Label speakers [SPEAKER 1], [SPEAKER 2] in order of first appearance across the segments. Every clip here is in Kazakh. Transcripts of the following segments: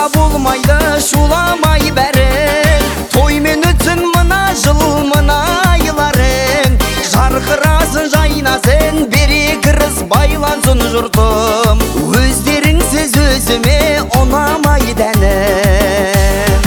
[SPEAKER 1] Ата болмайды шуламай бәрің, тоймен өтсін мына жыл мына айларың. Жарқырасын жайнасын берекіріз байлансын жұртым, өздеріңсіз өзіме ұнамай дәнім.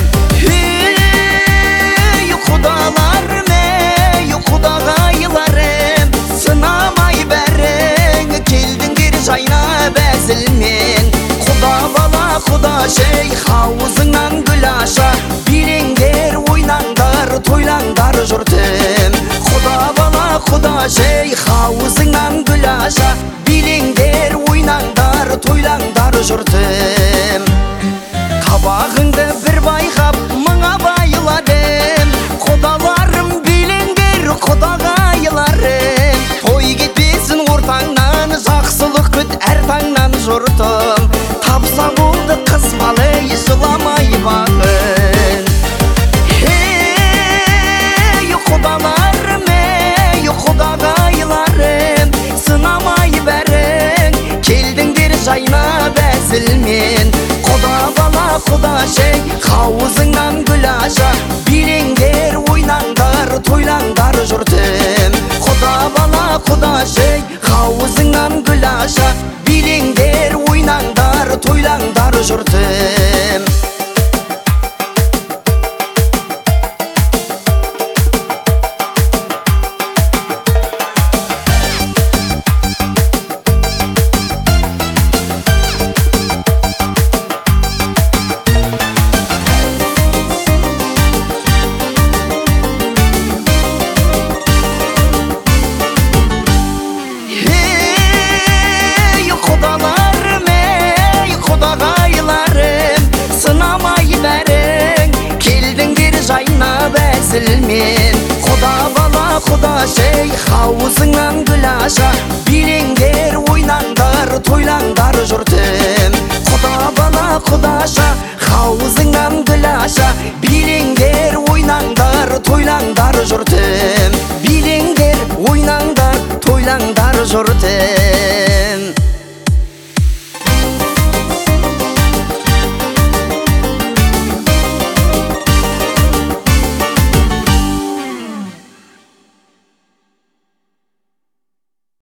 [SPEAKER 1] Ей құдаларым, ей құдағайларым, сынамай бәрің, келдіңдер жайнап әзілмен. Құда бала құда шей хауызыңнан гүл аша, билеңдер ойнаңдар тойлаңдар жұртым. Құда бала құда шей хауызыңнан гүл аша, билеңдер ойнаңдар тойлаңдар жұртым. Қабағыңды бір байқап мыңа байладым, құдаларым билеңдер құдағайларым. Той кетпесін ортаңнан, жақсылық күт әр таңнан жұртым. Тапса болды қыз балы жыламай бағын. Ей құдаларым, ей құдағайларым, сынамай бәрің, келдіңдер жайнап әзілмен. Құда бала құда шей хауызыңнан гүл аша, билеңдер ойнаңдар тойлаңдар жұртым. Құда бала құда шей хауызыңнан гүл аша, билеңдер ойнаңдар тойлаңдар жұртым. Құда бала құда шей хауызыңнан гүл аша, билеңдер ойнаңдар тойлаңдар жұртым. Құда бала құда аша хауызыңнан гүл аша, билеңдер ойнаңдар тойлаңдар жұртым. Билеңдер ойнаңдар тойлаңдар жұртым.